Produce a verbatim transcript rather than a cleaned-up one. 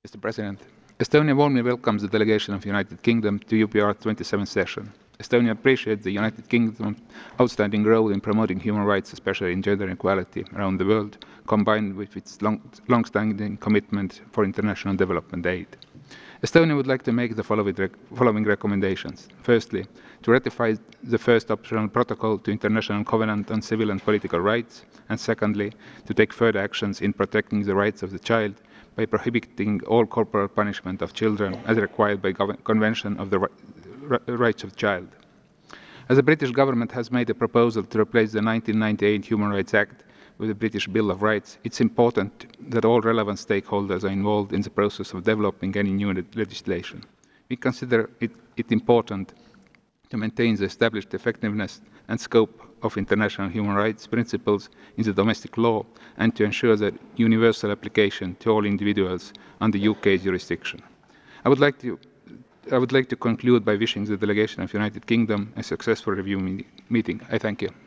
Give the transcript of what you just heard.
Mister President, Estonia warmly welcomes the delegation of the United Kingdom to U P R twenty-seventh session. Estonia appreciates the United Kingdom's outstanding role in promoting human rights, especially in gender equality, around the world, combined with its long, long-standing commitment for international development aid. Estonia would like to make the following, rec following recommendations. Firstly, to ratify the first optional protocol to International Covenant on Civil and Political Rights, and secondly, to take further actions in protecting the rights of the child by prohibiting all corporal punishment of children as required by the Convention of the Rights of the Child. As the British government has made a proposal to replace the nineteen ninety-eight Human Rights Act with the British Bill of Rights, it's important that all relevant stakeholders are involved in the process of developing any new legislation. We consider it, it important to maintain the established effectiveness and scope of international human rights principles in the domestic law and to ensure their universal application to all individuals under U K jurisdiction. I would like to I would like to conclude by wishing the delegation of the United Kingdom a successful review meeting. I thank you.